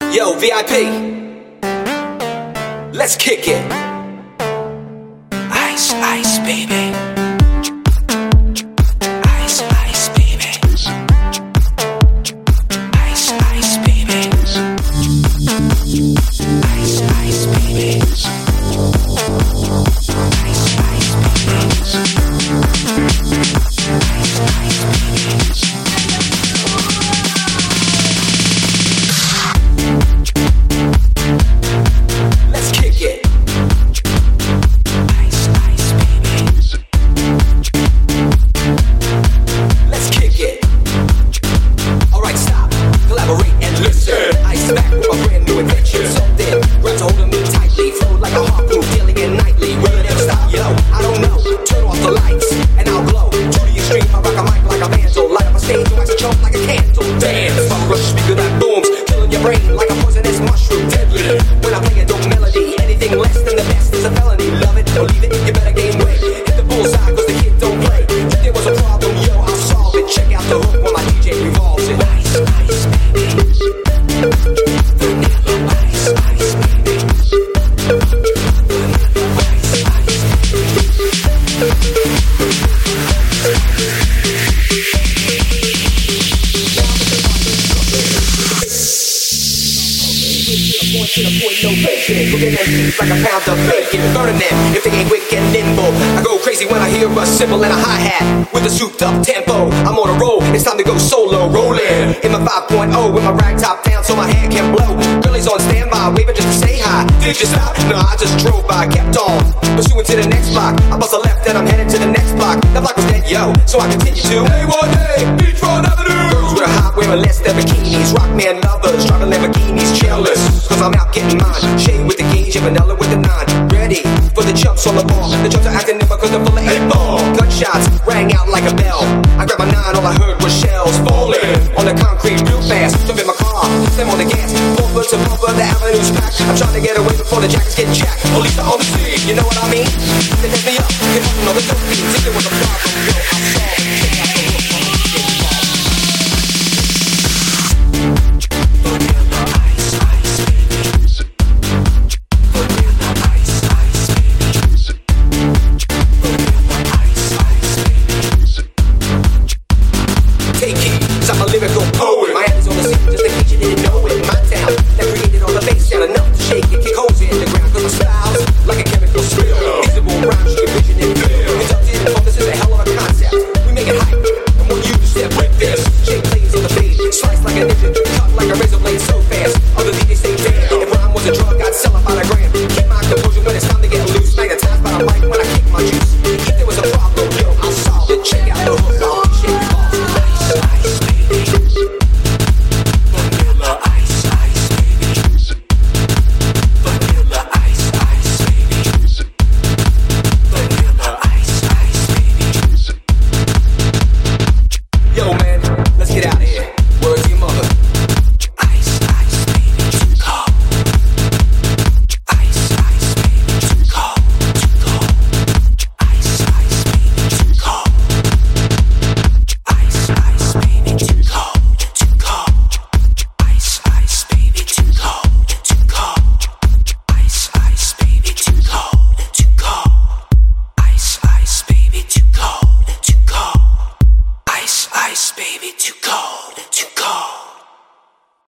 Yo, VIP, let's kick it. Ice, ice, baby. Ice, ice, baby. Ice, ice, baby. Ice, ice, baby. Like a pound of bacon, burning them if they ain't quick and nimble. I go crazy when I hear a cymbal and a hi-hat with a souped up tempo. I'm on a roll, it's time to go solo, rolling in my 5.0 with my rag top down so my hand can blow. Girlie's on standby, waving just to say hi. Did you stop? No, I just drove by, kept on pursuing to the next block. I bust a left and I'm headed to the next block. That block was dead, yo, so I continue to A1A, Beach Road Avenue. Girls with a hot wearing less than bikinis, rock man lovers, driving Lamborghinis, jealous, cause I'm out getting mine. Shade with the gauge and vanilla with the 9. Ready for the jumps on the ball. The jumps are acting nimble cause they're full of 8-ball. Gunshots rang out like a bell. I grabbed my 9, all I heard was shells falling on the concrete real fast.